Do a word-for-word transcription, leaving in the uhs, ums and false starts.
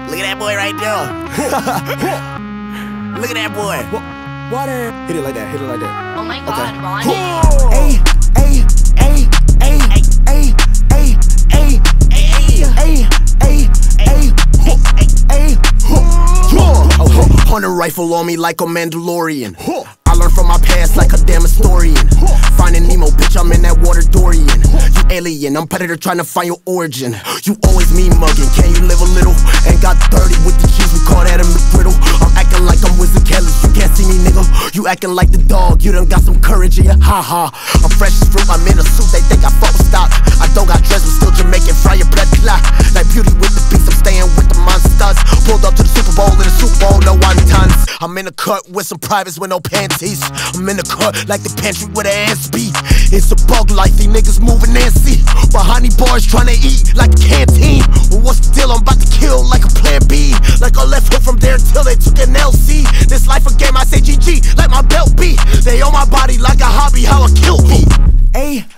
Look at that boy right there. Look at that boy. What? Hit it like that. Hit it like that. Oh my god, Ron. Hey, hey, hey, hey, hey, hey, hey, hey, hey, hey, hey. Hunter rifle on me like a Mandalorian. I learned from my past like a damn historian. Finding Nemo, bitch, I'm in that water Dorian. You alien, I'm predator trying to find your origin. You always me mugging, can you live a little? And got dirty with the cheese, we call that a McGriddle. I'm acting like I'm Wizard Kelly, you can't see me, nigga. You acting like the dog, you done got some courage in ya, ha-ha. I'm fresh as fruit, I'm in a suit, they think I fuck with stock. I don't got dress, but still Jamaican, fry your blood clot. Like Beauty with the beast, I'm staying with the monsters. Pulled up to the Super Bowl, in the Super Bowl, no wontons. I'm in the cut with some privates with no panties. I'm in the cut like the pantry with an S B. It's a bug life, these niggas moving Nancy. Behind these bars trying to eat like a canteen. Well, what's the deal? I'm about to kill like a plan B. Like a left hook from there till they took an L C. This life a game, I say G G like my belt beat. They on my body like a hobby, how I kill me. Hey.